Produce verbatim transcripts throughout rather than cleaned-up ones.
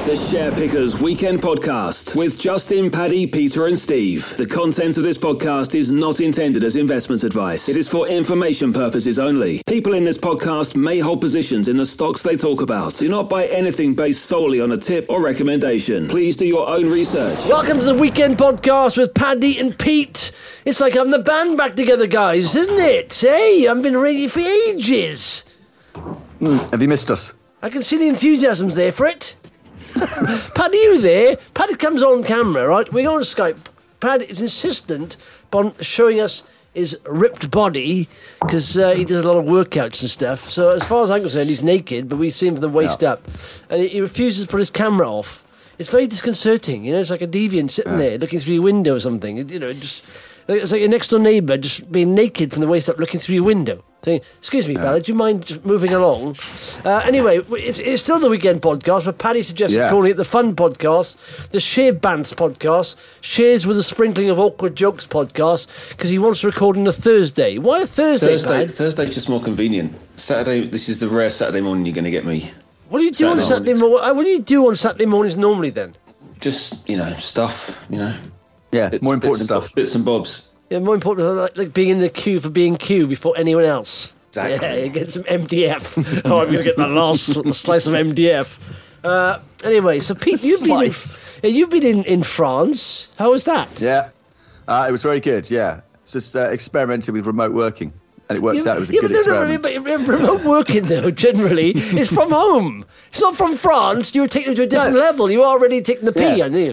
The Share Pickers Weekend Podcast with Justin, Paddy, Peter and Steve. The content of this podcast is not intended as investment advice. It is for information purposes only. People in this podcast may hold positions in the stocks they talk about. Do not buy anything based solely on a tip or recommendation. Please do your own research. Welcome to the Weekend Podcast with Paddy and Pete. It's like having the band back together, guys, isn't it? Hey, I've been ready for ages. Mm, have you missed us? I can see the enthusiasm's there for it. Paddy, you there? Paddy comes on camera, right? We go on Skype. Paddy is insistent upon showing us his ripped body because uh, he does a lot of workouts and stuff. So as far as I'm concerned, he's naked, but we see him from the waist yeah. up. And he, he refuses to put his camera off. It's very disconcerting, you know? It's like a deviant sitting yeah. there looking through your window or something. You know, just it's like your next door neighbour just being naked from the waist up looking through your window. Saying, excuse me, yeah. fella, do you mind just moving along? Uh, anyway, it's, it's still the Weekend Podcast, but Paddy suggested yeah. calling it the Fun Podcast, the Shave Bants Podcast, Shares with a Sprinkling of Awkward Jokes Podcast, because he wants to record on a Thursday. Why a Thursday, Thursday, Pad? Thursday's just more convenient. Saturday, this is the rare Saturday morning you're going to get me. What do you do Saturday on Saturday morning? What do you do on Saturday mornings normally then? Just, you know, stuff, you know. Yeah, bits, more important bits stuff. And, bits and bobs. Yeah, more important, like, like being in the queue for being Q before anyone else. Exactly. Yeah, you get some M D F. Oh, I'm going to get that last slice of M D F. Uh, anyway, so Pete, you've been, in, yeah, you've been in, in France. How was that? Yeah, uh, it was very good, yeah. It's just uh, experimenting with remote working, and it worked yeah, out. It was a yeah, good but experiment. No, no, but remote working, though, generally, is from home. It's not from France. You were taking it to a different no. level. You were already taking the P, yeah. aren't you?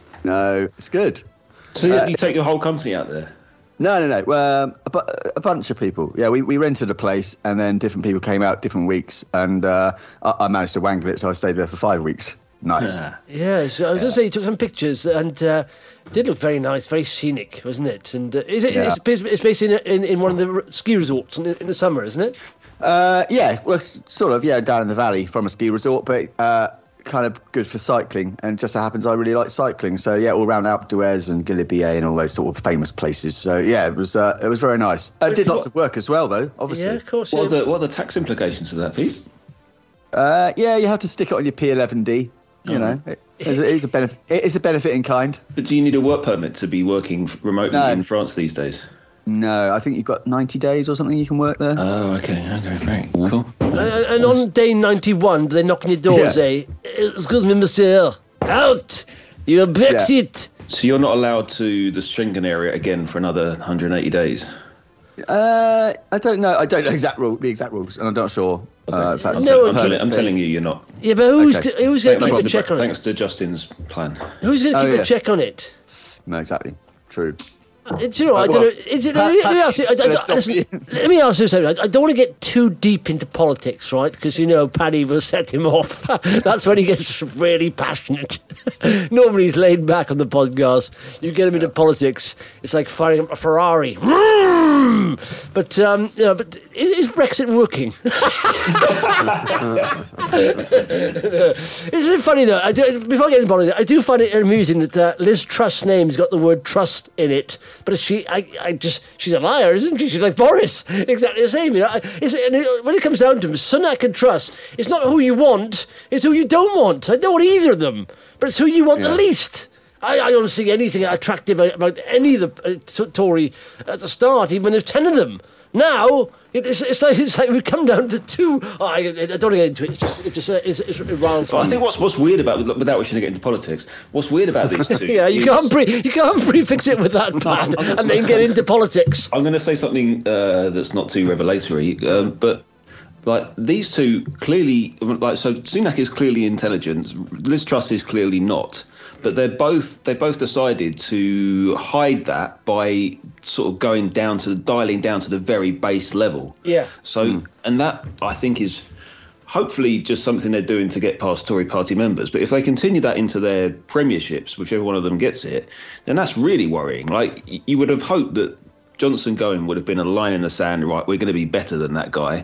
No, it's good. So uh, you uh, take your whole company out there? No, no, no. Um, a, bu- a bunch of people. Yeah, we, we rented a place, and then different people came out different weeks, and uh, I, I managed to wangle it, so I stayed there for five weeks. Nice. Yeah, yeah so I was yeah. going to say you took some pictures, and uh, it did look very nice, very scenic, wasn't it? And uh, is it? Yeah. It's, based, it's based in, in in one of the ski resorts in, in the summer, isn't it? Uh, yeah, well, sort of. Yeah, down in the valley from a ski resort, but. Uh, kind of good for cycling, and it just so happens I really like cycling, so yeah, all around Alpe d'Huez and Galibier and all those sort of famous places, so yeah, it was uh, it was very nice. I did lots of work as well, though, obviously. Yeah, of course. What, Yeah. Are the, what are the tax implications of that, Pete? Uh, yeah, you have to stick it on your P eleven D, you oh. know, it is, it is a benefit it is a benefit in kind. But do you need a work permit to be working remotely no. in France these days? No, I think you've got ninety days or something you can work there. Oh, okay, okay, great, cool. And, and on day ninety-one, do they knock on your door yeah. and say, excuse me, monsieur, out, you're Brexit. Yeah. So you're not allowed to the Schengen area again for another one hundred eighty days? Uh, I don't know. I don't know exact rule, the exact rules, and I'm not sure. Okay. Uh, if I'm, no, I'm, telling, I'm telling you, you're not. Yeah, but who's, okay. who's going to keep thanks a check to, on thanks it? Thanks to Justin's plan. Who's going to keep oh, yeah. a check on it? No, exactly. True. Uh, do you know, I don't know. Is it, let, me ask you, I, I, I, listen, let me ask you something. I don't want to get too deep into politics, right? Because, you know, Paddy will set him off. That's when he gets really passionate. Normally he's laid back on the podcast. You get him into politics, it's like firing up a Ferrari. But, um, you know, but is, is Brexit working? Isn't it funny, though? I do, before I get into politics, I do find it amusing that uh, Liz Truss's name's got the word trust in it. But she, I, I just, she's a liar, isn't she? She's like Boris, exactly the same. You know, it's, when it comes down to them, Sunak and Truss, it's not who you want, it's who you don't want. I don't want either of them, but it's who you want yeah. the least. I, I don't see anything attractive about any of the uh, Tory at the start, even when there's ten of them. Now it's, it's like it's like we come down to two. Oh, I, I don't want to get into it. It's just it just uh, it's, it's around. But I think what's what's weird about without wishing to get into politics. What's weird about these two? yeah, you is, can't pre you can't prefix it with that, Pat, and then get into politics. I'm going to say something uh, that's not too revelatory, um, but. Like, these two clearly, like, so Sunak is clearly intelligent, Liz Truss is clearly not, but they're both, they both decided to hide that by sort of going down to, dialing down to the very base level. Yeah. So, mm. and that, I think, is hopefully just something they're doing to get past Tory party members. But if they continue that into their premierships, whichever one of them gets it, then that's really worrying. Like, you would have hoped that Johnson going would have been a line in the sand, right, we're going to be better than that guy.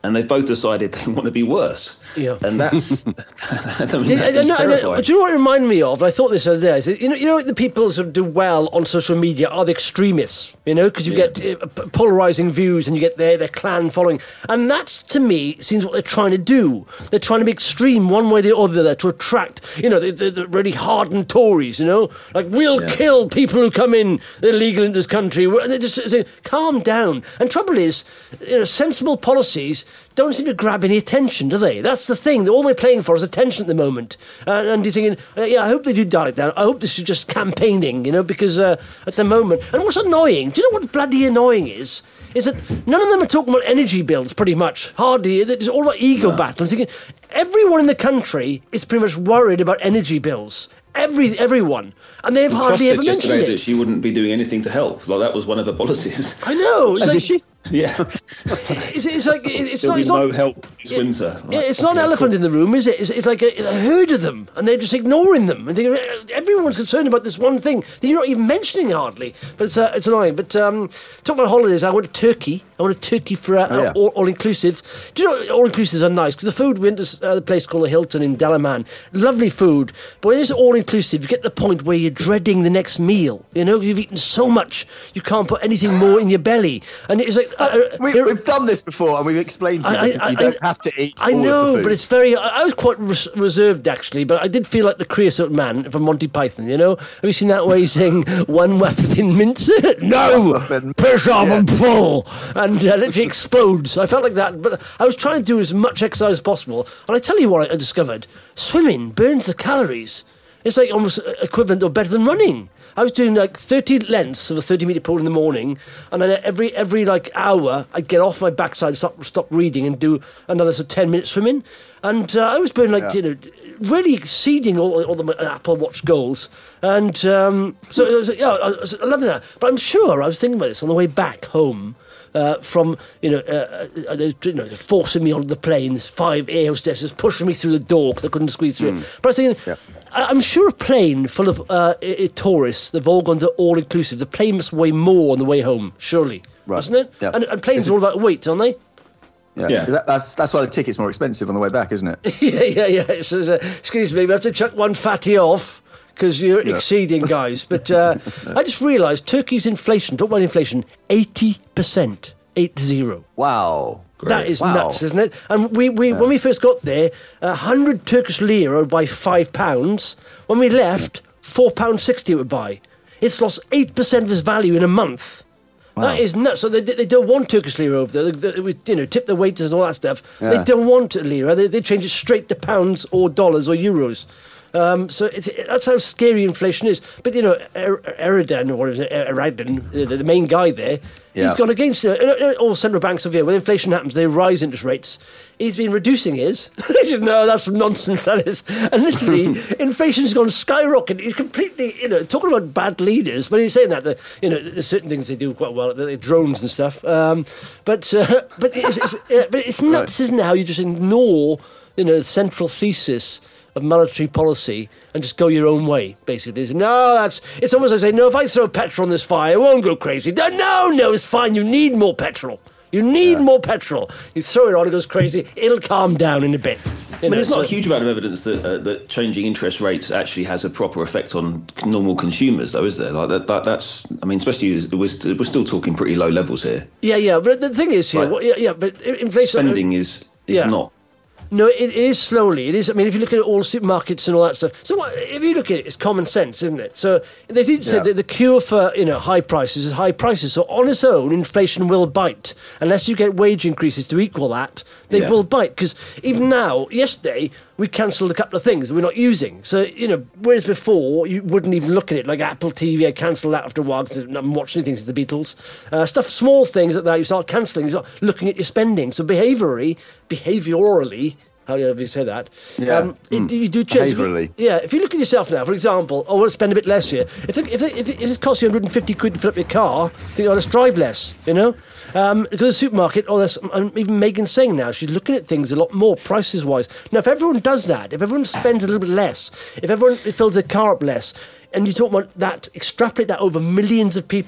and they've both decided they want to be worse. Yeah. And that's, I mean, that is I, I, I, terrifying. do you know what it reminded me of? I thought this the other day. Is that, you know, you know, the people who do well on social media are the extremists. You know, because you Yeah. get uh, p- polarizing views, and you get their their clan following, and that to me seems what they're trying to do. They're trying to be extreme one way or the other to attract, you know, the, the, the really hardened Tories. You know, like we'll Yeah. kill people who come in illegal in this country. And they just say, calm down. And trouble is, you know, sensible policies don't seem to grab any attention, do they? That's the thing. All they're playing for is attention at the moment. Uh, and you're thinking, uh, yeah, I hope they do dial it down. I hope this is just campaigning, you know, because uh, at the moment... And what's annoying, do you know what bloody annoying is? Is that none of them are talking about energy bills, pretty much. Hardly. It's all about ego No. battles. Thinking, everyone in the country is pretty much worried about energy bills. Every Everyone. And they've Truss hardly said ever mentioned yesterday that it. she wouldn't be doing anything to help. Like that was one of her policies. I know. It's Oh, like, did she? Yeah. it's, it's like... It's There'll not... be It's no not help this winter. Yeah, Like, it's not an okay, elephant cool. in the room, is it? It's, it's like a, a herd of them, and they're just ignoring them. And thinking, everyone's concerned about this one thing that you're not even mentioning hardly. But it's, uh, it's annoying. But um, talking about holidays, I went to Turkey. I went to Turkey for uh, Oh, yeah. all, all inclusive. Do you know all inclusives are nice because the food? We went to uh, the place called the Hilton in Dalaman. Lovely food, but when it's all inclusive, you get to the point where you're dreading the next meal. You know, you've eaten so much, you can't put anything more in your belly, and it's like uh, we, here- we've done this before, and we've explained to you I- that I- you don't I- have to eat. I all of know, the food. but it's very. I, I was quite res- reserved actually, but I did feel like the creosote man from Monty Python. You know, have you seen that where he's saying "one weapon in mince"? No, weapon. piss off Yeah. and pull, and uh, literally explodes. I felt like that, but I was trying to do as much exercise as possible. And I tell you what, I discovered: swimming burns the calories. It's like almost equivalent or better than running. I was doing like thirty lengths of a thirty metre pool in the morning, and then every every like hour I'd get off my backside, stop stop reading, and do another sort of ten minutes swimming. And uh, I was burning like Yeah. you know, really exceeding all, all the Apple Watch goals. And um, so it was, yeah, I was loving that. But I'm sure I was thinking about this on the way back home. Uh, from, you know, uh, uh, they, you know, forcing me onto the planes, five air hostesses pushing me through the door because I couldn't squeeze through it. But I was thinking, Yeah. I, I'm sure a plane full of uh, i- i- tourists, they've all gone to all-inclusive. The plane must weigh more on the way home, surely. Right. Wasn't it? Yeah. And, and planes are all about weight, aren't they? Yeah, Yeah. That, that's that's why the ticket's more expensive on the way back, isn't it? yeah, yeah, yeah. So, so, excuse me, we have to chuck one fatty off because you're Yeah. exceeding, guys. But uh, I just realised Turkey's inflation, talk about inflation, eighty percent. Eight zero. Wow. That is Wow. nuts, isn't it? And we, we when we first got there, a hundred Turkish lira would buy five pounds. When we left, four pound sixty it would buy. It's lost eight percent of its value in a month. That is nuts. So they, they don't want Turkish lira over there. They, they, you know, tip the waiters and all that stuff. They Yeah. don't want lira. They, they change it straight to pounds or dollars or euros. Um, so it's, it, that's how scary inflation is. But, you know, er, Erdogan, or what is it, Erdogan, the, the main guy there, Yeah. he's gone against it. All central banks of here, when inflation happens, they rise interest rates. He's been reducing his. No, that's nonsense, that is. And literally, inflation's gone skyrocketing. He's completely, you know, talking about bad leaders. When he's saying that, the, you know, there's certain things they do quite well, the, the drones and stuff. Um, but uh, but it's, it's, yeah, but it's nuts, isn't it, how you just ignore, you know, the central thesis of monetary policy and just go your own way, basically. No, that's... It's almost like saying, no, if I throw petrol on this fire, it won't go crazy. No, no, no, it's fine. You need more petrol. You need Yeah. more petrol. You throw it on, it goes crazy. It'll calm down in a bit. You I know, mean, there's not so- a huge amount of evidence that uh, that changing interest rates actually has a proper effect on normal consumers, though, is there? Like that, that that's. I mean, especially as we're, st- we're still talking pretty low levels here. Yeah, yeah, but the thing is here... Right. Well, yeah, yeah, but inflation... Spending is is Yeah. not. No, it, it is slowly. It is. I mean, if you look at all supermarkets and all that stuff. So, what, if you look at it, it's common sense, isn't it? So, there's even said Yeah. that the cure for you know high prices is high prices. So, on its own, inflation will bite unless you get wage increases to equal that. They Yeah. will bite because even now, yesterday we cancelled a couple of things that we're not using. So, you know, whereas before you wouldn't even look at it, like Apple T V, I cancelled that after a while because I haven't watched anything since the Beatles. Uh, stuff, small things like that, you start cancelling. You start looking at your spending. So, behaviourally, behaviourally. However you say that, Yeah. um, it, Mm. you do change. If you- Behaviourally. yeah, if you look at yourself now, for example, oh, I want to spend a bit less here. If it, if it, if it, if it costs you one hundred fifty quid to fill up your car, think, oh, let's drive less, you know? Um, go to the supermarket, oh, that's, and even Megan's saying now, she's looking at things a lot more, prices-wise. Now, if everyone does that, if everyone spends a little bit less, if everyone fills their car up less, and you talk about that, extrapolate that over millions of people,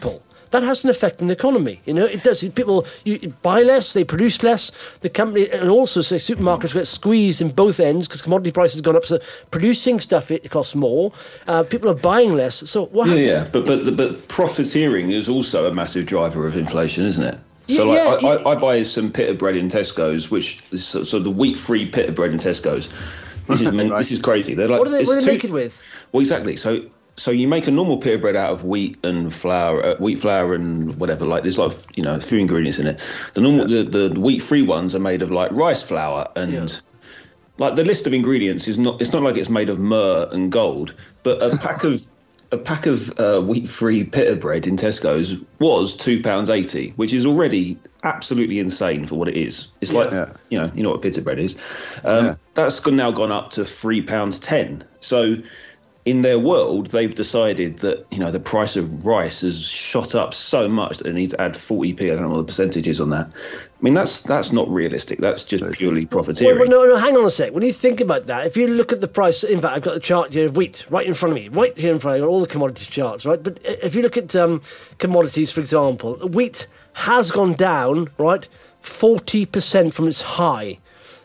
that has an effect on the economy. You know, it does. People you buy less, they produce less. The company, and also say supermarkets get squeezed in both ends because commodity prices have gone up. So producing stuff, it costs more. Uh, people are buying less. So what yeah, happens? yeah, but but but profiteering is also a massive driver of inflation, isn't it? So Yeah, like, yeah, I, yeah. I, I buy some pita bread in Tesco's, which is so, so the wheat-free pita bread in Tesco's. This is Right. this is crazy. They're like, What are they, it's what are they two- make it with? Well, exactly. So so you make a normal pita bread out of wheat and flour, uh, wheat flour and whatever. Like there's like you know a few ingredients in it. The normal the, the wheat-free ones are made of like rice flour and. Yeah. Like the list of ingredients is not. It's not like it's made of myrrh and gold, but a pack of a pack of uh, wheat-free pita bread in Tesco's was two pounds eighty, which is already absolutely insane for what it is. It's like Yeah. you know, you know what pita bread is. Um, Yeah. That's gone- now gone up to three pounds ten. So. In their world, they've decided that you know the price of rice has shot up so much that they need to add forty p. I don't know what the percentage is on that. I mean, that's that's not realistic. That's just purely Well, profiteering. well, no, no, hang on a sec. When you think about that, if you look at the price, in fact, I've got the chart here of wheat right in front of me, right here in front of me, I've got all the commodities charts, right? But if you look at um, commodities, for example, wheat has gone down, right, forty percent from its high,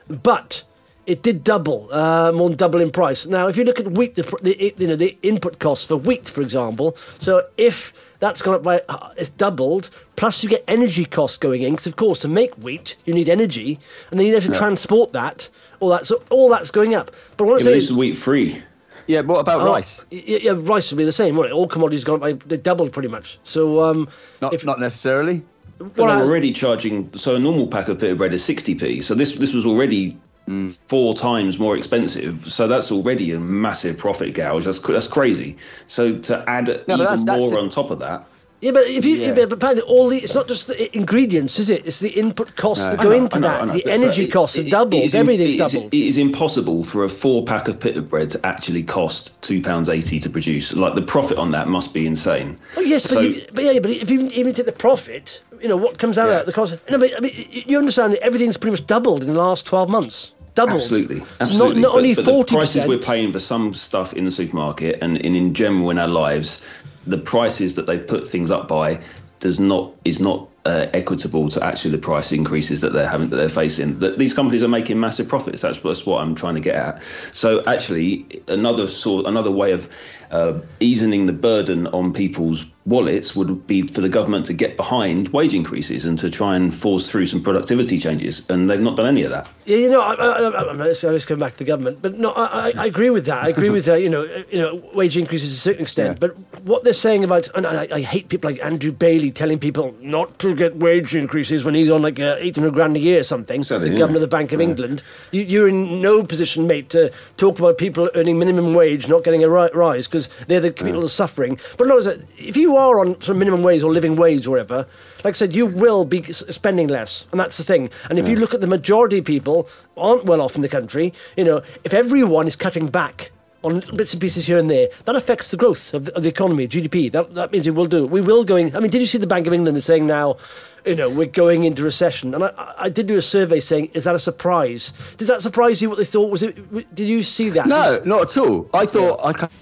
but it did double, uh, more than double in price. Now, if you look at wheat, the, pr- the you know the input costs for wheat, for example, so if that's gone up by, uh, it's doubled, plus you get energy costs going in, because of course to make wheat you need energy, and then you have to transport that, all that, so all that's going up. But what I'm Yeah, but saying this is wheat-free. Yeah, what about oh, rice? Yeah, yeah, rice will be the same, won't it? All commodities gone up by, they doubled pretty much. So um, Not if, not necessarily. But Well, they're I- already charging. So a normal pack of pita bread is sixty p. So this this was already four times more expensive. So that's already a massive profit gouge. That's that's crazy. So to add but even that's- that's more the- on top of that. Yeah, but if you, Yeah. but apparently all the, it's not just the ingredients, is it? It's the input costs that I go know, into I know, that. I know, The but- energy but costs it- have it- doubled. it is im- Everything's it is- doubled. It is impossible for a four pack of pita bread to actually cost two pounds eighty to produce. Like the profit on that must be insane. Oh yes, but, So- you, but yeah, but if you even take the profit, you know what comes out of Yeah. that, the cost. No, but I mean, you understand that everything's pretty much doubled in the last twelve months. Doubled. Absolutely, It's absolutely. not, not But- only but the forty prices we're percent. paying for some stuff in the supermarket and, and in general in our lives, the prices that they've put things up by does not is not uh, equitable to actually the price increases that they're having that they're facing. That these companies are making massive profits. That's, that's what I'm trying to get at. So actually, another sort another way of uh, easing the burden on people's wallets would be for the government to get behind wage increases and to try and force through some productivity changes. And they've not done any of that. Yeah, you know, I, I, I, I'm not let's go back to the government, but no, I, I I agree with that. I agree with uh, you know, uh, you know, wage increases to a certain extent. Yeah. But what they're saying about, and I, I hate people like Andrew Bailey telling people not to get wage increases when he's on like uh, eight hundred grand a year or something. Exactly, the yeah. governor of the Bank of England. You, you're in no position, mate, to talk about people earning minimum wage not getting a ri- rise because they're the people that are suffering. But no, if you are on sort of minimum wage or living wage or whatever, like I said, you will be s- spending less, and that's the thing. And if you look at the majority of people aren't well off in the country, you know, if everyone is cutting back on little bits and pieces here and there, that affects the growth of the, of the economy, G D P. That that means it will do. We will going. I mean, did you see the Bank of England is saying now, you know, we're going into recession? And I, I- I did do a survey saying, is that a surprise? Does that surprise you? What they thought was it? Did you see that? No, not at all. I thought I kind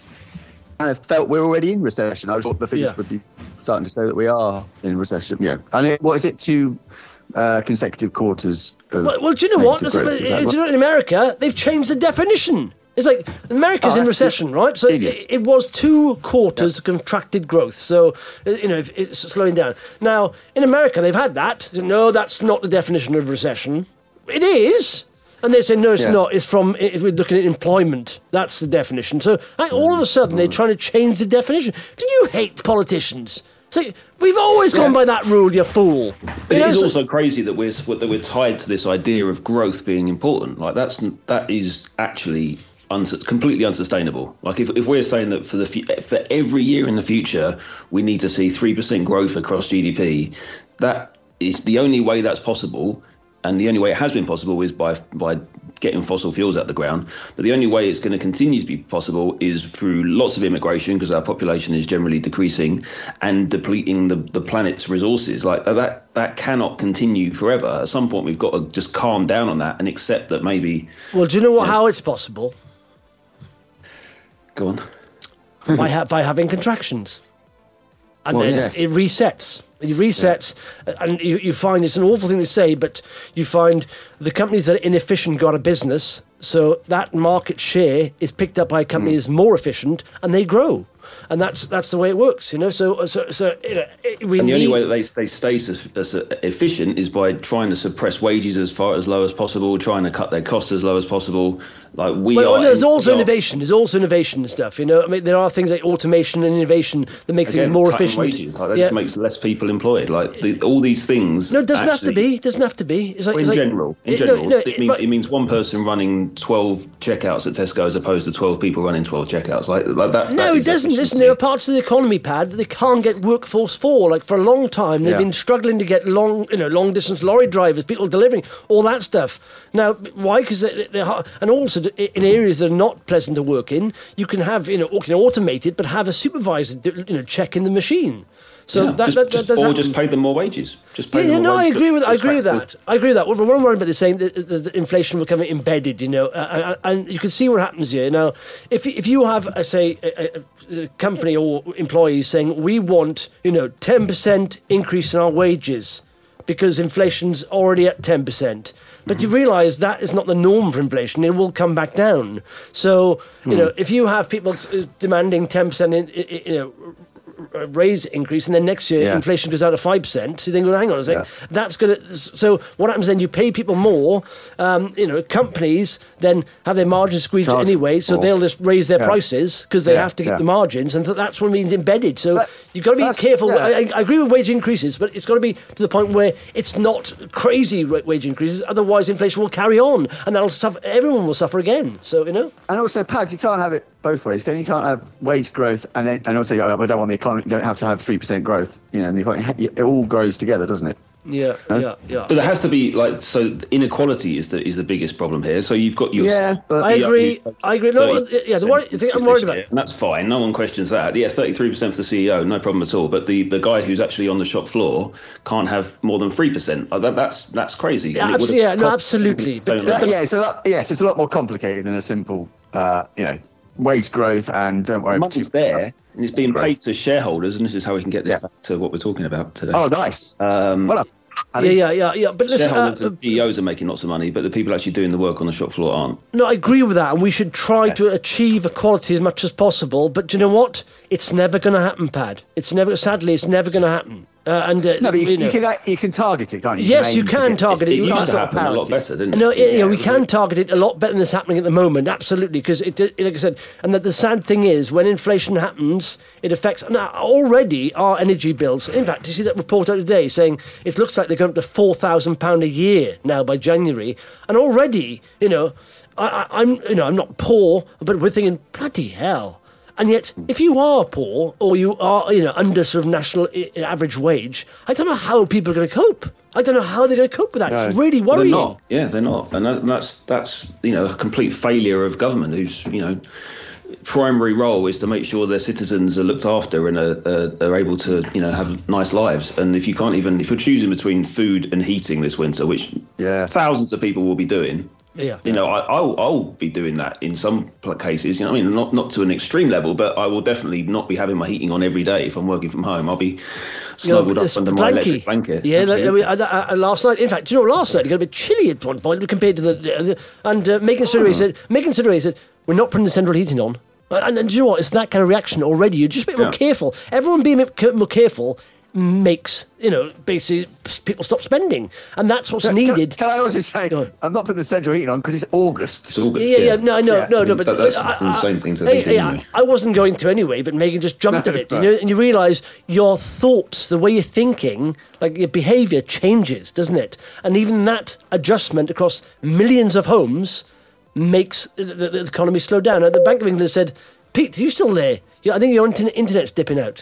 of felt we're already in recession. I thought the figures Yeah. would be starting to show that we are in recession. Yeah, and it, what is it? Two uh, consecutive quarters. Of Well, well, do you know what? negative growth, is that Do you know, in America, they've changed the definition. It's like America's Oh, in that's recession, right? So genius. it, it was two quarters of contracted growth. So, uh, you know, if it's slowing down. Now, in America, they've had that. No, that's not the definition of recession. It is. And they say, no, it's Yeah. not. It's from, it, we're looking at employment. That's the definition. So like, all of a sudden, they're trying to change the definition. Do you hate politicians? It's like, we've always gone Yeah. by that rule, you fool. But You it know, is so- also crazy that we're that we're tied to this idea of growth being important. Like that's that is actually uns- completely unsustainable. Like if, if we're saying that for the fu- for every year in the future we need to see three percent growth across G D P, that is the only way that's possible, and the only way it has been possible is by by getting fossil fuels out the ground. But the only way it's going to continue to be possible is through lots of immigration, because our population is generally decreasing and depleting the, the planet's resources. Like that, that cannot continue forever. At some point, we've got to just calm down on that and accept that maybe. well, do you know what, how it's possible? Go on. by, ha- by having contractions. and Well, then yes. it resets. It resets, yeah. and you, you find it's an awful thing to say, but you find the companies that are inefficient got a business, so that market share is picked up by a company mm. that's more efficient, and they grow. And that's that's the way it works, you know. So, so, so you know, we and the need... only way that they, they stay as, as efficient is by trying to suppress wages as far as low as possible, trying to cut their costs as low as possible. Like we well, are. There's also innovation. There's also innovation and stuff. You know, I mean, there are things like automation and innovation that makes Again, things more cutting efficient. Wages, like that yeah. just makes less people employed. Like the, all these things. No, it doesn't actually, have to be. It doesn't have to be. It's like, in it's like, general, in it, general, no, no, it, mean, but, it means one person running twelve checkouts at Tesco as opposed to twelve people running twelve checkouts. Like, like that. No, that it doesn't. Listen, there are parts of the economy, Pad, that they can't get workforce for. Like for a long time, they've yeah. been struggling to get long, you know, long distance lorry drivers, people delivering, all that stuff. Now, why? Because they, they're hard. And also in areas that are not pleasant to work in, you can have, you know, you can automate it, but have a supervisor, you know, checking the machine. So yeah, that, just, that, just, that does or happen. just pay them more wages. Just pay Yeah, them yeah more no, I wages agree with to I agree with attract that. I agree with that. What I'm worried about is saying that, that, that inflation will become embedded, you know, uh, and you can see what happens here. Now, if if you have, uh, say, a, a company or employees saying we want, you know, ten percent increase in our wages because inflation's already at ten percent. But you realise that is not the norm for inflation. It will come back down. So, you know, if you have people t- demanding ten percent, in, in, you know, raise increase, and then next year yeah. inflation inflation goes out to five percent, so you think, well, hang on a second, yeah. that's going to... So what happens then, you pay people more, um, you know, companies then have their margins squeezed Charge anyway, so more. they'll just raise their Yeah. prices because they Yeah, have to get yeah. the margins, and th- that's what it means embedded. So But you've got to be that's- careful. yeah. I, I agree with wage increases, but it's got to be to the point where it's not crazy ra- wage increases, otherwise inflation will carry on, and that'll suffer, everyone will suffer again. So, you know? And also, Pad, you can't have it both ways. You can't have wage growth and then and also oh, I don't want the economy. You don't have to have three percent growth. You know, and the economy, it all grows together, doesn't it? Yeah, Huh? yeah, yeah. But there has to be like so inequality is the is the biggest problem here. So you've got your Yeah, but I agree. I agree. No, yeah, the worry, the thing I'm worried about. And that's fine. No one questions that. Yeah, thirty-three percent for the C E O, no problem at all. But the, the guy who's actually on the shop floor can't have more than three percent. That, that's that's crazy. Yeah, And it abso- would've yeah, no, cost absolutely. so But- much. but- yeah, it's a lot, yes, it's a lot more complicated than a simple, uh, you know, wage growth and don't worry. Money's there and it's being growth. paid to shareholders, and this is how we can get this Yeah. back to what we're talking about today. Oh, nice. Um, well, I Yeah, think- yeah, yeah, yeah. But listen, uh, shareholders and C E Os are making lots of money, but the people actually doing the work on the shop floor aren't. no, I agree with that, and we should try Yes. to achieve equality as much as possible. But do you know what? It's never going to happen, Pad. It's never. Sadly, it's never going to happen. Uh, and uh, no, but you, you know, you can uh, you can target it, can't you? Yes, aim you to can get- target It it. it's You used just to some happen a lot parity. better, didn't it? No, yeah, yeah, we Yeah, can target it a lot better than it's happening at the moment, absolutely, because it, it, like I said, and that the sad thing is, when inflation happens, it affects, now already our energy bills, in fact, you see that report out today saying it looks like they're going up to four thousand pounds a year now by January, and already, you know, I, I, I'm, you know, I'm not poor, but we're thinking, bloody hell. And yet, if you are poor or you are, you know, under sort of national I- average wage, I don't know how people are going to cope. I don't know how they're going to cope with that. It's No. really They're worrying. not. Yeah, they're not, and that, that's that's you know a complete failure of government, whose you know primary role is to make sure their citizens are looked after and are, are, are able to you know have nice lives. And if you can't even if you're choosing between food and heating this winter, which Yeah. thousands of people will be doing. Yeah. You know, I, I'll, I'll be doing that in some pl- cases. You know, I mean, not not to an extreme level, but I will definitely not be having my heating on every day if I'm working from home. I'll be snuggled it's up under my electric blanket. Yeah, that, I Absolutely. mean, uh, uh, last night. In fact, you know, last night it got a bit chilly at one point compared to the. the, the and uh, Megan Sidderay said, Megan Sidderay said, we're not putting the central heating on. And, and do you know what? It's that kind of reaction already. You just be more Yeah. careful. Everyone being a bit more careful makes, you know, basically people stop spending, and that's what's Can- needed. Can, can I also say, Go on. I'm not putting the central heating on because it's August. It's all good. Yeah, yeah, no, no, Yeah. no, no, but That- that's I- the I- same thing to hey, think hey, anyway. I, I wasn't going to anyway, but Megan just jumped No, at it, you right. know, and you realise your thoughts, the way you're thinking, like your behaviour changes, doesn't it? And even that adjustment across millions of homes makes the, the, the economy slow down. And the Bank of England said, "Pete, are you still there? Yeah, I think your internet, internet's dipping out."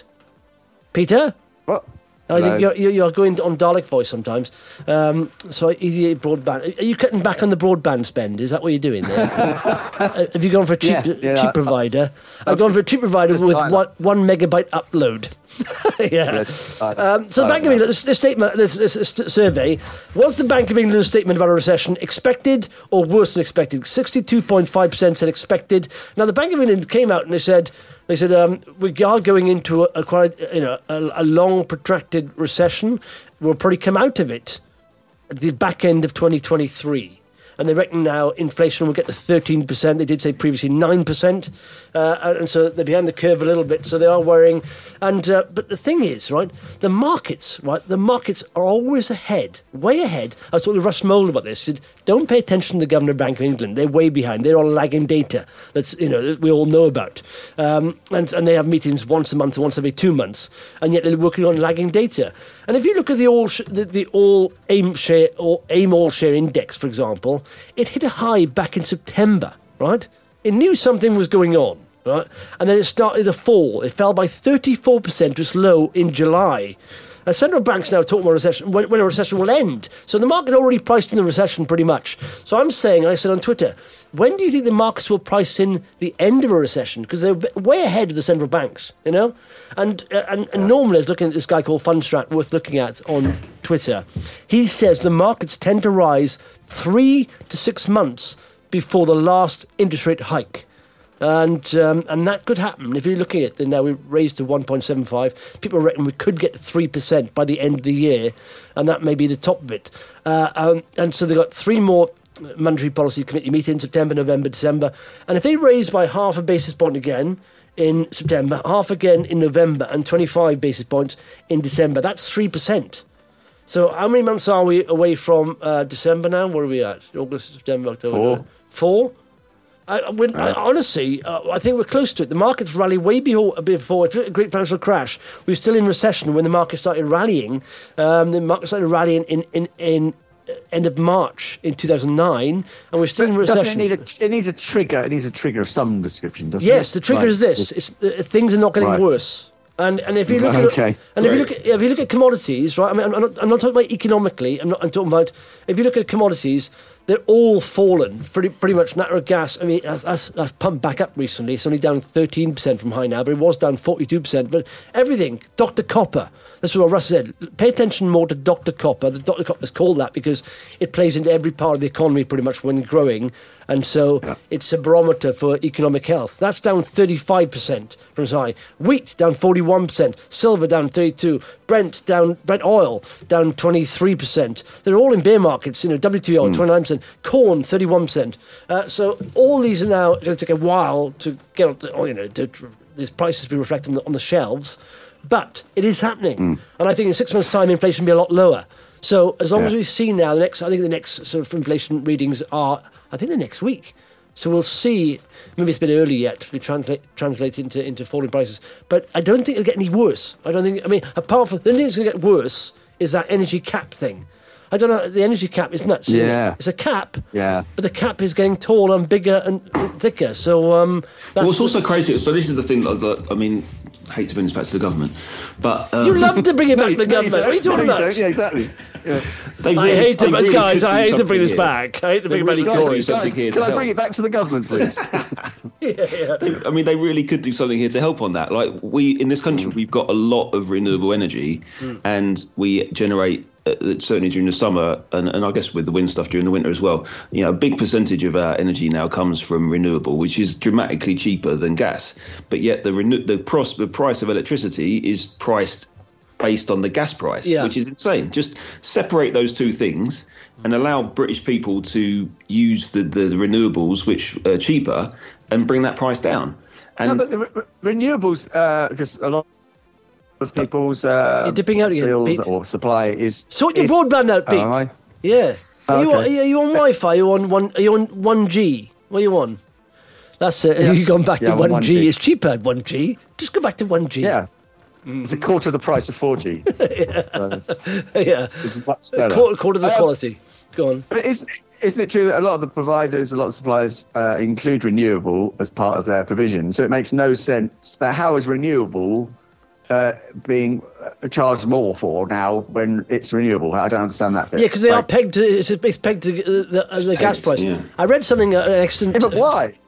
Peter? What? I Hello? think you're, you're, you're going on Dalek voice sometimes. Um, so, E D A broadband. Are you cutting back on the broadband spend? Is that what you're doing there? Uh, have you gone for a cheap, Yeah, yeah, cheap I- provider? I- I've gone for a cheap provider just with fine. one, one megabyte upload. yeah. I- Um, so, the I Bank of don't England, this, this statement, this, this, this survey, was the Bank of England's statement about a recession expected or worse than expected? sixty-two point five percent said expected. Now, the Bank of England came out and they said, They said um, we are going into a, a quite you know a, a long protracted recession. We'll probably come out of it at the back end of twenty twenty-three. And they reckon now inflation will get to thirteen percent. They did say previously nine percent. Uh, and so they're behind the curve a little bit. So they are worrying. And uh, But the thing is, right, the markets, right, the markets are always ahead, way ahead. I was talking to Russ Mould about this. He said, don't pay attention to the Governor of Bank of England. They're way behind. They're on lagging data that's, you know, that we all know about. Um, and, and they have meetings once a month or once every two months. And yet they're working on lagging data. And if you look at the all, sh- the, the all AIM share or AIM all share index, for example, it hit a high back in September, right? It knew something was going on, right? And then it started to fall. It fell by thirty-four percent to its low in July. Uh, central banks now talk about recession, when, when a recession will end. So the market already priced in the recession pretty much. So I'm saying, and I said on Twitter, when do you think the markets will price in the end of a recession? Because they're way ahead of the central banks, you know? And, uh, and, and normally I was looking at this guy called Fundstrat, worth looking at on Twitter. He says the markets tend to rise three to six months before the last interest rate hike. And um, and that could happen. If you're looking at it, now we've raised to one point seven five. People reckon we could get to three percent by the end of the year, and that may be the top of it. Uh, um, and so they've got three more Monetary Policy Committee meetings, September, November, December. And if they raise by half a basis point again in September, half again in November, and twenty-five basis points in December, that's three percent. So how many months are we away from uh, December now? What are we at? August, September, October? Four. Four? I, when, right. I, honestly, uh, I think we're close to it. The markets rally way before. before. If you look at the Great Financial Crash, we were still in recession when the market started rallying. Um, the market started rallying in in, in uh, end of March in two thousand nine, and we're still but in recession. Doesn't it, need a, it needs a trigger. It needs a trigger of some description, doesn't yes, it? the trigger right. is this: it's, uh, things are not getting right. worse. And and if you look okay. at and if you look at if you look at commodities, right? I mean, I'm not, I'm not talking about economically. I'm not. I'm talking about if you look at commodities, they're all fallen pretty pretty much. Natural gas, I mean, that's, that's, that's pumped back up recently. It's only down thirteen percent from high now, but it was down forty-two percent. But everything, Doctor Copper, that's what Russ said. Pay attention more to Doctor Copper. The Doctor Copper is called that because it plays into every part of the economy pretty much when growing. And so yeah. it's a barometer for economic health. That's down thirty-five percent from its high. Wheat down forty-one percent. Silver down thirty-two percent. Brent down. Brent oil down twenty-three percent. They're all in bear markets. You know, W T I mm. twenty-nine percent. Corn thirty-one percent. Uh, so all these are now going to take a while to get up. To, you know, to, these prices be reflected on the, on the shelves, but it is happening. Mm. And I think in six months' time, inflation will be a lot lower. So as long yeah. as we see now, the next, I think the next sort of inflation readings are, I think the next week. So we'll see. Maybe it's a bit early yet to translate translate into into falling prices, but I don't think it'll get any worse. I don't think. I mean, apart from the only thing that's going to get worse is that energy cap thing. I don't know. The energy cap is nuts. Yeah, it? It's a cap. Yeah, but the cap is getting taller and bigger and thicker. So um, that's well, it's also crazy. So this is the thing. That, I mean, I hate to bring this back to the government, but um, you love to bring it back no, to the no, government. What are you talking no, about? You yeah, exactly. Yeah. Really, I hate to, really guys. I hate to bring this here. back. I hate to bring they it back really to the Tories. Guys, here can I help. bring it back to the government, please? yeah, yeah. They, I mean, they really could do something here to help on that. Like we in this country, mm. we've got a lot of renewable energy, mm. and we generate. Uh, certainly during the summer, and, and I guess with the wind stuff during the winter as well, you know, a big percentage of our energy now comes from renewable, which is dramatically cheaper than gas. But yet the renew- the, pros- the price of electricity is priced based on the gas price, yeah. which is insane. Just separate those two things and allow British people to use the, the, the renewables, which are cheaper, and bring that price down. And no, but the re- renewables, because uh, a lot of people's uh, You're dipping out again, bills Pete. or supply is sort your is, broadband out, Pete. Oh, am I? Yeah. Are, Oh, you okay. on, are you on Wi-Fi? Are you on one? Are you on one G? What are you on? That's it. Yeah. You've gone back Yeah, to one G. one G. It's cheaper at one G. Just go back to one G. Yeah. Mm-hmm. It's a quarter of the price of four G. yeah. So yeah. It's, it's much better. Quarter, quarter of the Um, quality. Go on. But isn't, isn't it true that a lot of the providers, a lot of suppliers uh, include renewable as part of their provision? So it makes no sense that how is renewable uh, being charged more for now when it's renewable? I don't understand that bit. Yeah, because they like, are pegged to it's, it's pegged to the, the, the gas price. Yeah. I read something uh, an excellent. Yeah, but why?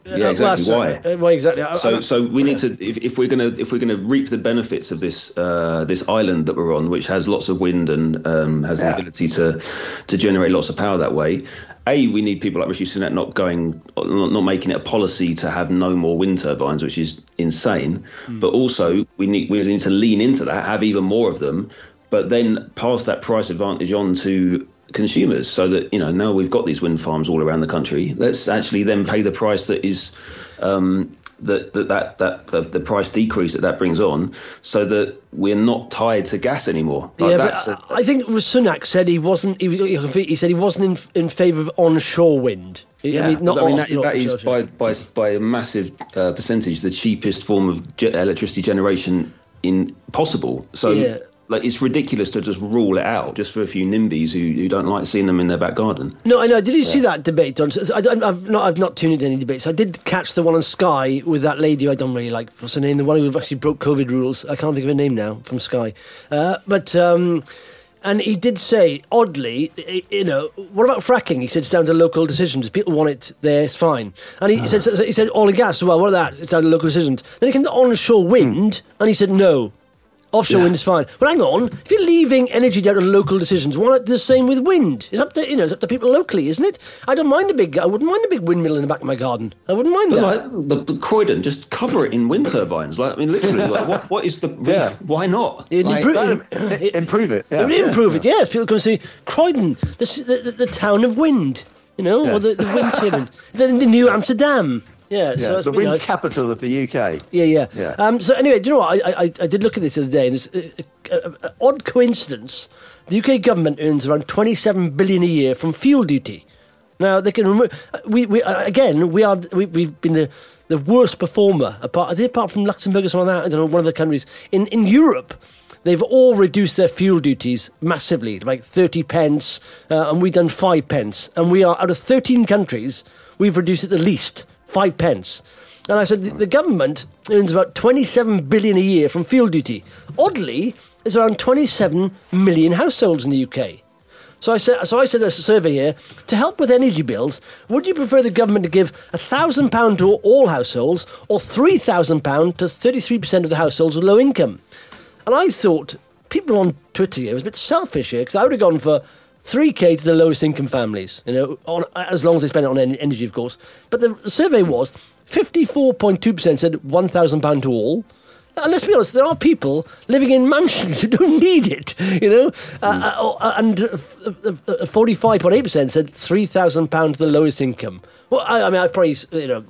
Yeah, exactly. Well, Why? Uh, well, exactly. I, So, I, so we need to, if, if we're gonna, if we're gonna reap the benefits of this, uh, this island that we're on, which has lots of wind and um, has Yeah. the ability to, to generate lots of power that way. A, we need people like Rishi Sunak not going, not, not making it a policy to have no more wind turbines, which is insane. Mm. But also, we need we need to lean into that, have even more of them, but then pass that price advantage on to consumers, so that, you know, now we've got these wind farms all around the country. Let's actually then pay the price that is um, that that that, that the, the price decrease that that brings on, so that we're not tied to gas anymore. Like yeah, that's but a, I think Sunak said he wasn't. He, he said he wasn't in, in favour of onshore wind. Yeah, I mean, not I mean off, that, that is by, by by a massive uh, percentage the cheapest form of ge- electricity generation in possible. So. Yeah. Like, it's ridiculous to just rule it out just for a few NIMBYs who, who don't like seeing them in their back garden. No, I know. Did you see that debate? On, I, I've not. I've not tuned into any debates. I did catch the one on Sky with that lady who I don't really like. What's her name? The one who actually broke COVID rules. I can't think of her name now from Sky. Uh, but um, and he did say, oddly, you know, what about fracking? He said it's down to local decisions. If people want it there, it's fine. And he, uh. said he said oil and gas. Well, what about that? It's down to local decisions. Then he came to onshore wind, mm. and he said no. Offshore yeah. wind is fine. But hang on, if you're leaving energy down to local decisions, why not do the same with wind? It's up to, you know, it's up to people locally, isn't it? I don't mind a big, I wouldn't mind a big windmill in the back of my garden. I wouldn't mind but that. Like, the, the Croydon, just cover it in wind turbines. Like, I mean, literally, like, what, what is the, yeah. why not? It'd like, improve, it, it, improve it. Yeah. It would yeah. improve it, yes. People come and say, Croydon, the, the, the town of wind, you know, yes. or the, the wind turbine, the, the new Amsterdam. Yeah, yeah, so the wind nice. capital of the U K. Yeah, yeah. yeah. Um, so anyway, do you know what? I, I, I did look at this the other day, and it's an odd coincidence. The U K government earns around twenty-seven billion a year from fuel duty. Now they can remove. We, we again, we are we, we've been the, the worst performer apart. I think apart from Luxembourg or something like that. I don't know, one of the countries in in Europe. They've all reduced their fuel duties massively, like thirty pence, uh, and we've done five pence. And we are out of thirteen countries, we've reduced it the least. Five pence. And I said, the, the government earns about twenty-seven billion a year from fuel duty. Oddly, there's around twenty-seven million households in the U K. So I said, so I said a survey here, to help with energy bills, would you prefer the government to give one thousand pounds to all households or three thousand pounds to thirty-three percent of the households with low income? And I thought, people on Twitter here was a bit selfish here, because I would have gone for three K to the lowest income families, you know, on, as long as they spend it on energy, of course. But the, the survey was fifty-four point two percent said one thousand pounds to all. And let's be honest, there are people living in mansions who don't need it, you know. Mm. Uh, uh, and uh, forty-five point eight percent said three thousand pounds to the lowest income. Well, I, I mean, I'd probably, you know,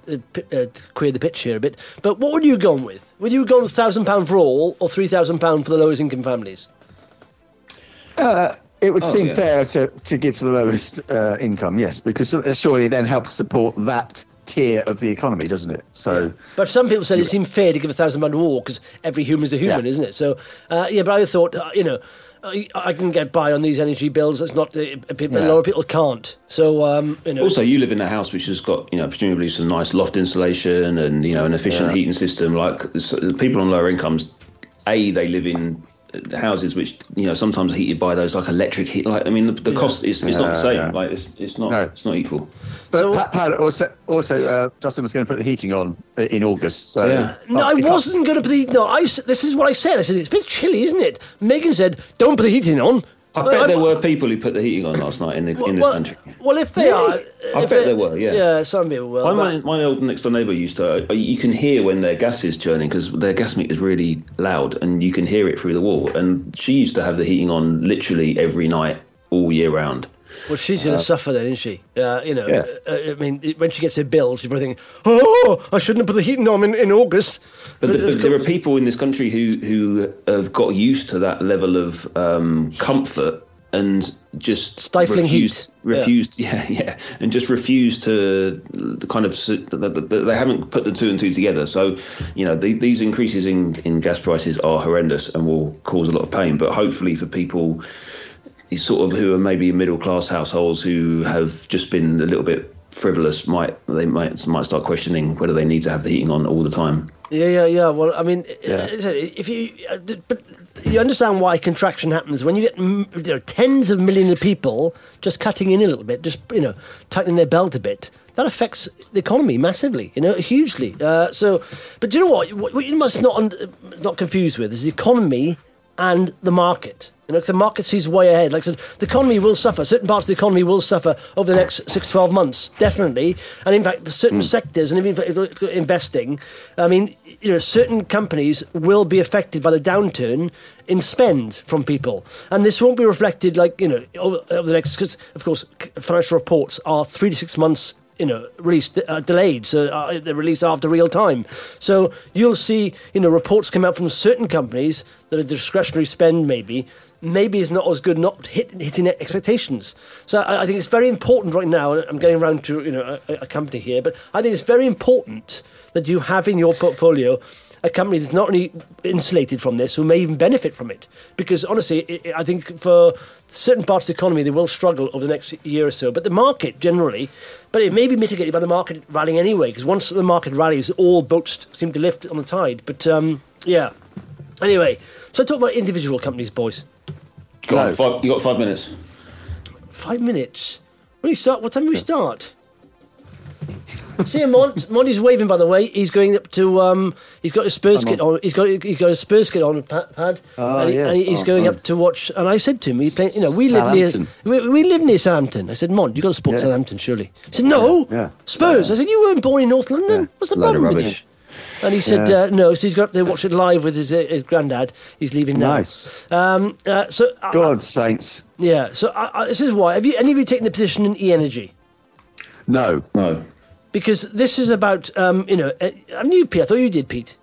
uh, queer the pitch here a bit. But what would you have gone with? Would you have gone with one thousand pounds for all or three thousand pounds for the lowest income families? Uh... It would oh, seem yeah. fair to, to give to the lowest uh, income, yes, because surely it then helps support that tier of the economy, doesn't it? So, yeah. But some people said it seemed fair to give a thousand pound to all because every human is a human, yeah. isn't it? So, uh, yeah, but I thought, uh, you know, I, I can get by on these energy bills. It's not, uh, people, yeah. a lot of people can't. So, um, you know. Also, you live in a house which has got, you know, presumably some nice loft insulation and, you know, an efficient yeah. heating system. Like, so people on lower incomes, A, they live in houses which, you know, sometimes are heated by those like electric heat. Like, I mean, the, the yeah. cost is it's yeah, not the same. Yeah. Like, it's it's not no. it's not equal. But so, Pat, Pat also also uh, Justin was going to put the heating on in August. So yeah. no, I wasn't going to put the no. I this is what I said. I said it's a bit chilly, isn't it? Megan said, "Don't put the heating on." I bet I, there I, were people who put the heating on last night in, the, well, in this well, country. Well, if they really? are... I if bet there were, yeah. Yeah, some people will. My, my old next-door neighbour used to... You can hear when their gas is churning because their gas meter is really loud and you can hear it through the wall. And she used to have the heating on literally every night, all year round. Well, she's going to uh, suffer then, isn't she? Uh, you know, yeah. uh, I mean, when she gets her bill, she's probably thinking, oh, I shouldn't have put the heating on in, in August. But, but, the, but there are people in this country who, who have got used to that level of um, comfort and just stifling refused, heat, refused, yeah. yeah, yeah, and just refused to kind of. They haven't put the two and two together. So, you know, the, these increases in, in gas prices are horrendous and will cause a lot of pain. But hopefully, for people, sort of who are maybe middle class households who have just been a little bit frivolous, might they might might start questioning whether they need to have the heating on all the time. Yeah, yeah, yeah. Well, I mean, yeah. if you, but you understand why contraction happens when you get, you know, tens of millions of people just cutting in a little bit, just, you know, tightening their belt a bit. that affects the economy massively, you know, hugely. Uh, so, but do you know what? What, what you must not not confuse with is the economy and the market. You know, 'cause the market sees way ahead. Like I said, the economy will suffer. Certain parts of the economy will suffer over the next six, twelve months, definitely. And in fact, certain mm. sectors, and even investing, I mean, you know, certain companies will be affected by the downturn in spend from people. And this won't be reflected, like, you know, over, over the next, because, of course, financial reports are three to six months you know, released, uh, delayed, so uh, they're released after real time. So you'll see, you know, reports come out from certain companies that are discretionary spend maybe, maybe is not as good, not hit, hitting expectations. So I, I think it's very important right now, and I'm getting around to, you know, a, a company here, but I think it's very important that you have in your portfolio a company that's not only insulated from this, who may even benefit from it. Because honestly, it, I think for certain parts of the economy, they will struggle over the next year or so. But the market generally, but it may be mitigated by the market rallying anyway, because once the market rallies, all boats seem to lift on the tide. But um, yeah. Anyway, so talk about individual companies, boys. Go on, five, you got five minutes. Five minutes? When you start? What time do we start? See him, Mont. Monty's waving, by the way. He's going up to. Um, he's got his Spurs kit on. He's got. He's got his Spurs kit on. Pad. Oh, and, he, yeah. and he's oh, going nice. up to watch. And I said to him, "He's playing. You know, we live near. We, we live near Southampton." I said, "Mont, you got to support yeah. Southampton, surely." He said, "No, yeah. Spurs." Yeah. I said, "You weren't born in North London. Yeah. What's the Load problem of with rubbish. you?" And he said, Yes. uh, "No." So he's got up there watch it live with his uh, his granddad. He's leaving now. Nice. Um, uh, so Go uh, on, Saints. Yeah. So uh, uh, this is why. Have you any of you taken a position in E Energy? No. No. Because this is about, um, you know, uh, I knew Pete. I thought you did, Pete.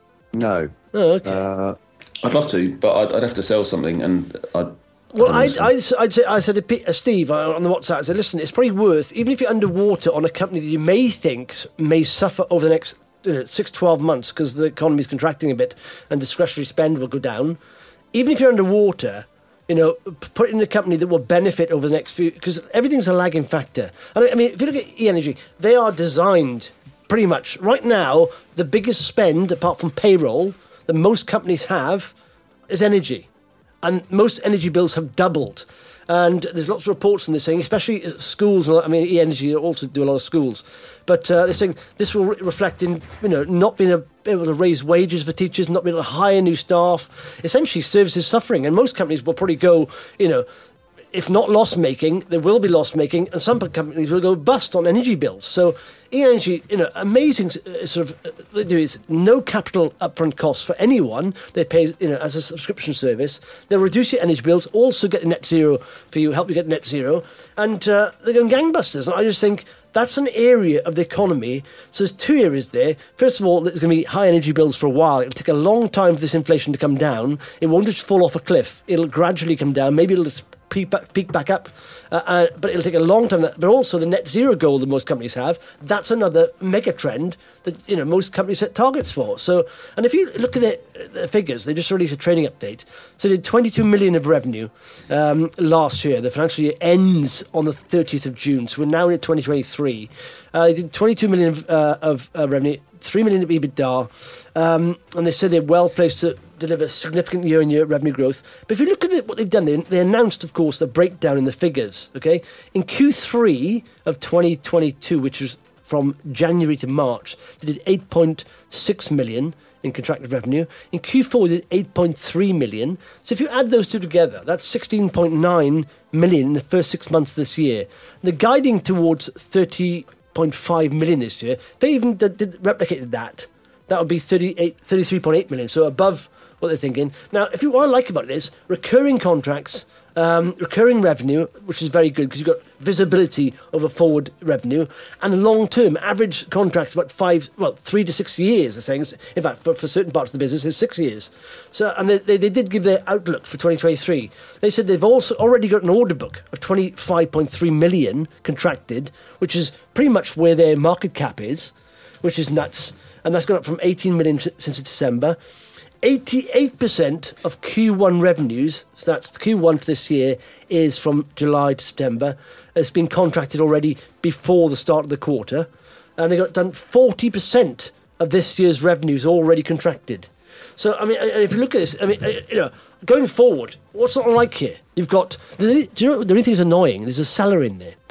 No. Oh, okay. Uh, I'd love to, but I'd, I'd have to sell something, and I'd. Well, I'd, I'd, I'd, I'd, say, I said to Pete, uh, Steve uh, on the WhatsApp, I said, listen, it's probably worth, even if you're underwater on a company that you may think may suffer over the next you know, six, twelve months because the economy's contracting a bit and discretionary spend will go down, even if you're underwater, you know, put it in a company that will benefit over the next few, because everything's a lagging factor. And I mean, if you look at E Energy, they are designed pretty much, right now, the biggest spend, apart from payroll, that most companies have is energy. And most energy bills have doubled. And there's lots of reports on this saying, especially schools, I mean, E Energy also do a lot of schools, but uh, they're saying this will re- reflect in, you know, not being able to raise wages for teachers, not being able to hire new staff, essentially services suffering. And most companies will probably go, you know, if not loss-making, they will be loss-making, and some companies will go bust on energy bills. So E Energy, you know, amazing uh, sort of, uh, they do is no capital upfront costs for anyone. They pay, you know, as a subscription service. They'll reduce your energy bills, also get net zero for you, help you get net zero, and uh, they're going gangbusters. And I just think that's an area of the economy. So there's two areas there. First of all, there's going to be high energy bills for a while. It'll take a long time for this inflation to come down. It won't just fall off a cliff. It'll gradually come down. Maybe it'll peak back, peak back up, uh, uh, but it'll take a long time. But also the net zero goal that most companies have, that's another mega trend that, you know, most companies set targets for. So, and if you look at the, the figures, they just released a trading update. So they did twenty-two million of revenue um, last year. The financial year ends on the thirtieth of June, so we're now in twenty twenty-three. Uh, they did twenty-two million of, uh, of uh, revenue, three million of EBITDA, um, and they said they're well placed to deliver significant year-on-year revenue growth. But if you look at it, what they've done, they, they announced, of course, the breakdown in the figures. Okay, in Q three of twenty twenty-two, which was from January to March, they did eight point six million in contracted revenue. In Q four, they did eight point three million. So if you add those two together, that's sixteen point nine million in the first six months of this year. They're guiding towards thirty point five million this year. If they even did, did replicated that, that would be thirty-eight, thirty-three point eight million. So above what they're thinking. Now, if you what I like about this, recurring contracts, um, recurring revenue, which is very good because you've got visibility over forward revenue, and long-term average contracts about five, well, three to six years. They're saying, in fact, for, for certain parts of the business, it's six years. So, and they, they, they did give their outlook for twenty twenty-three. They said they've also already got an order book of twenty-five point three million contracted, which is pretty much where their market cap is, which is nuts. And that's gone up from eighteen million since December. eighty-eight percent of Q one revenues, so that's the Q one for this year, is from July to September. It's been contracted already before the start of the quarter. And they got done forty percent of this year's revenues already contracted. So, I mean, if you look at this, I mean, you know, going forward, what's not like here? You've got, do you know, the only thing that's annoying, there's a seller in there.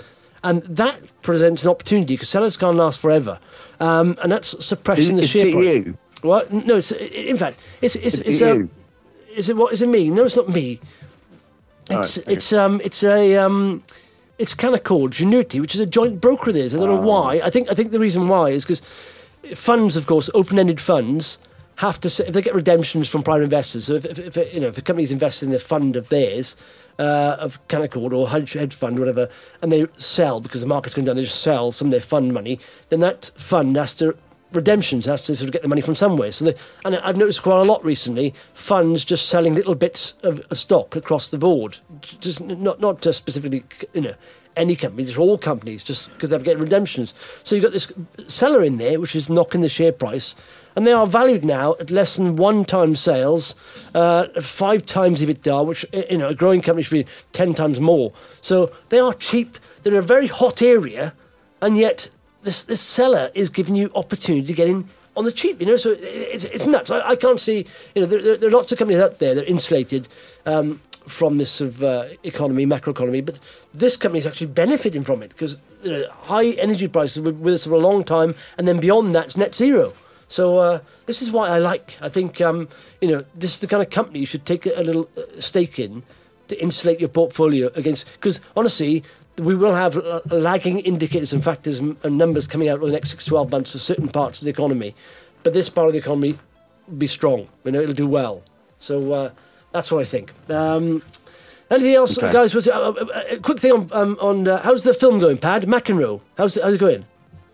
And that presents an opportunity because sellers can't last forever. Um, and that's suppressing Is- the is share T price. U? Well, no, it's, in fact, it's it's It's it's T a. U. Is it what? Is it me? No, it's not me. All It's right, okay. it's um it's a um it's kind of called Genuity, which is a joint broker of theirs. I don't know why. I think I think the reason why is because funds, of course, open-ended funds have to say, if they get redemptions from private investors. So if, if, if you know if a company's invested in a fund of theirs, uh, of Canaccord or hedge, hedge fund, whatever, and they sell because the market's going down, they just sell some of their fund money. Then that fund has to redemptions has to sort of get the money from somewhere. So they, and I've noticed quite a lot recently funds just selling little bits of, of stock across the board, just not not just specifically you know any company, just all companies, just because they're getting redemptions. So you've got this seller in there which is knocking the share price, and they are valued now at less than one time sales, uh, five times EBITDA, which you know a growing company should be ten times more. So they are cheap. They're in a very hot area, and yet this this seller is giving you opportunity to get in on the cheap, you know. So it's it's nuts. I, I can't see, you know, there, there, there are lots of companies out there that are insulated um, from this sort of uh, economy, macroeconomy, but this company is actually benefiting from it because you know, high energy prices were with us for a long time, and then beyond that, it's net zero. So uh, this is why I like. I think um, you know this is the kind of company you should take a, a little uh, stake in to insulate your portfolio against. Because honestly, we will have uh, lagging indicators and factors and numbers coming out over the next six to twelve months for certain parts of the economy. But this part of the economy will be strong. You know, it'll do well. So uh, that's what I think. Um, anything else, Okay. guys? Was, uh, uh, a quick thing on, um, on uh, how's the film going, Pad? McEnroe. How's, how's it going?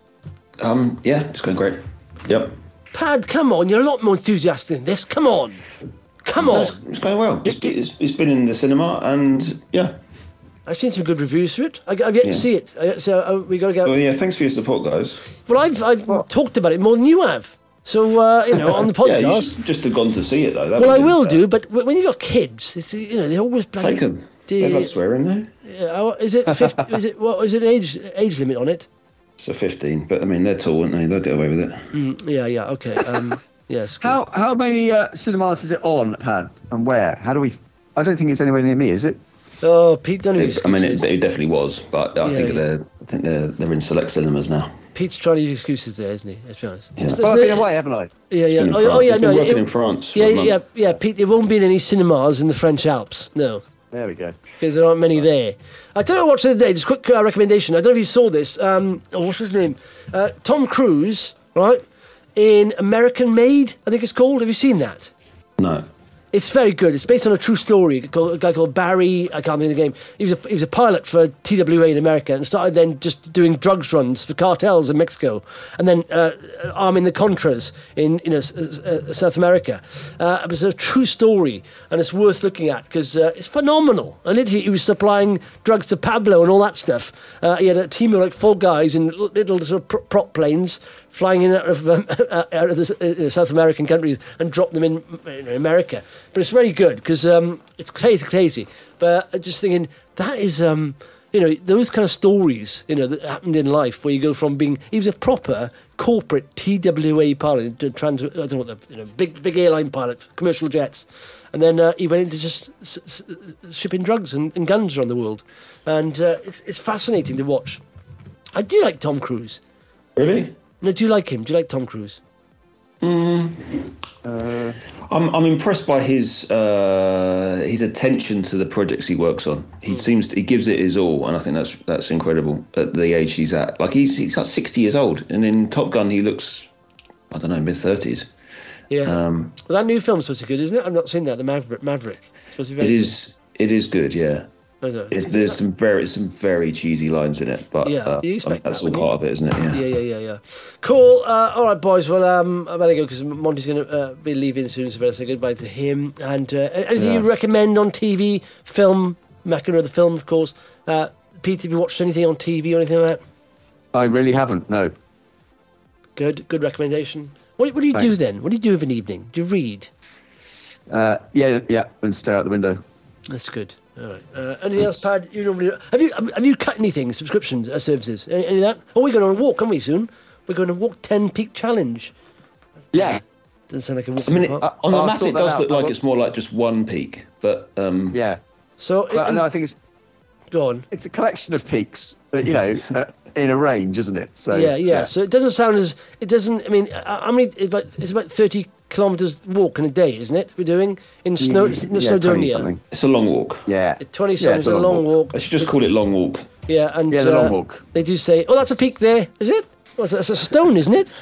Um, yeah, it's going great. Yep. Pad, come on. You're a lot more enthusiastic than this. Come on. Come on. It's, it's going well. It's, it's, it's been in the cinema, and yeah. I've seen some good reviews for it. I, I've yet Yeah. to see it. I, so uh, we got to go. Well, yeah. Thanks for your support, guys. Well, I've, I've talked about it more than you have. So, uh, you know, on the Yeah, you podcast. should just have gone to see it though. That Well, I would've will been do, but w- when you've got kids, it's, you know, they're always bloody... better. Take them. They- They've had swearing though. uh, is it fifty, is it what is it an age age limit on it? So fifteen, but I mean they're tall, aren't they? They'll get away with it. Mm, yeah, yeah, okay. Um, yes. good. How how many uh, cinemas is it on, Pan, and where? How do we? I don't think it's anywhere near me, is it? Oh, Pete, don't use It, I mean, it, excuses. it definitely was, but I Yeah, think yeah. they're I think they're they're in select cinemas now. Pete's trying to use excuses there, isn't he? Let's be honest. Yeah. It's- Well, I've it's- been away, haven't I? Yeah, yeah. Been in Oh, oh, France. yeah, He's no. been working it- in France for Yeah, a month. yeah, yeah. Pete, there won't be any cinemas in the French Alps. No. There we go. Because there aren't many there. I tell you what I watched the other day, just a quick uh, recommendation. I don't know if you saw this. Um, oh, what's his name? Uh, Tom Cruise, right? In American Made, I think it's called. Have you seen that? No. It's very good. It's based on a true story. Called, a guy called Barry, I can't think of the name. He was a, he was a pilot for T W A in America and started then just doing drugs runs for cartels in Mexico, and then uh, arming the Contras in you know s- uh, South America. Uh, it was a true story, and it's worth looking at because uh, it's phenomenal. And literally, he was supplying drugs to Pablo and all that stuff. Uh, he had a team of like four guys in little, little sort of pr- prop planes flying in out of, um, out of the uh, South American countries and drop them in, in America. But it's very good because um, it's crazy, crazy. But I'm just thinking that is, um, you know, those kind of stories, you know, that happened in life where you go from being, he was a proper corporate T W A pilot, to trans, I don't know what the, you know, big big airline pilot, commercial jets. And then uh, he went into just s- s- shipping drugs and, and guns around the world. And uh, it's, it's fascinating to watch. I do like Tom Cruise. Really? No, do you like him? Do you like Tom Cruise? Uh, I'm I'm impressed by his uh, his attention to the projects he works on. He seems to, he gives it his all, and I think that's that's incredible at the age he's at. Like he's he's like sixty years old, and in Top Gun he looks, I don't know, mid thirties. Yeah. Um, well, that new film's supposed to be good, isn't it? I've not seen that. The Maverick. Maverick. It's supposed to be It very is it is good, yeah. good. I don't know. It's, there's some very some very cheesy lines in it, but Yeah, uh, you I expect think that's that, all wouldn't part of it, isn't it? Yeah. Yeah, yeah, yeah, yeah. Cool. Uh, all right, boys. Well, um, I better go because Monty's going to uh, be leaving soon, so I better say goodbye to him. And uh, anything you Yes. recommend on T V, film, McEnroe, the film, of course. Uh, Pete, have you watched anything on T V or anything like that? I really haven't. No. Good, good recommendation. What, what do you do Thanks. then? What do you do of an evening? Do you read? Uh, yeah, yeah, and stare out the window. That's good. All right. Uh, anything else, Pad? You normally have you have you cut anything? Subscriptions, uh, services, any, any of that? Oh, we're going on a walk, aren't we? Soon we're going to walk ten peak challenge. Yeah. Doesn't sound like a walk. I mean, in the it, park. on the I'll map sort it that does out. look I like will- it's more like just one peak, but um, Yeah. so But, in- no, I think it's Go on. It's a collection of peaks, uh, you know, uh, in a range, isn't it? So Yeah, yeah. So it doesn't sound as it doesn't. I mean, uh, how many? It's about, it's about thirty kilometres walk in a day, isn't it? We're doing in snow, Yeah, in the yeah, twenty Snowdonia. something. It's a long walk. Yeah. Twenty Yeah, something it's is a long walk. I should just call it long walk. Yeah, and Yeah, the uh, long walk. They do say, "Oh, that's a peak there, is it? Well, that's a stone, isn't it?"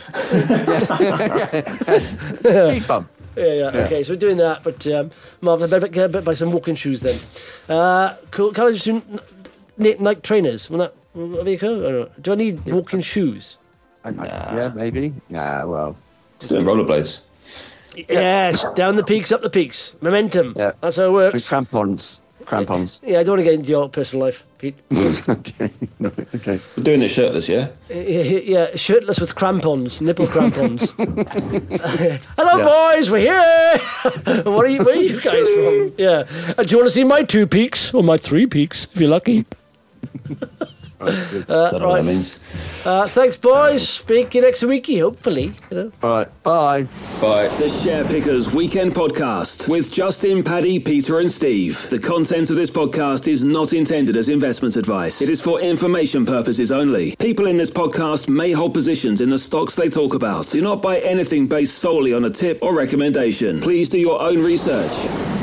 Speed bump. Yeah, yeah, Yeah. Okay, so we're doing that, but um, Marvin, I better get a bit by some walking shoes then. Uh, cool. Can I just do n- n- Nike trainers? Will that, will that be cool? I don't know. Do I need walking shoes? I- I- Yeah, maybe. Yeah, well. Just doing rollerblades. Yes, down the peaks, up the peaks. Momentum. Yeah. That's how it With works. crampons. Crampons. Yeah, I don't want to get into your personal life, Pete. Okay. Okay. We're doing it shirtless, yeah? Yeah, yeah, shirtless with crampons, nipple crampons. Hello, Yeah. boys, we're here. What are you? Where are you guys from? Yeah. Uh, do you want to see my two peaks or my three peaks, if you're lucky? I don't know what right. that means. Uh, thanks, boys. Speak you next weeky, hopefully. You know. All right. Bye. Bye. The Share Pickers Weekend Podcast with Justin, Paddy, Peter and Steve. The content of this podcast is not intended as investment advice. It is for information purposes only. People in this podcast may hold positions in the stocks they talk about. Do not buy anything based solely on a tip or recommendation. Please do your own research.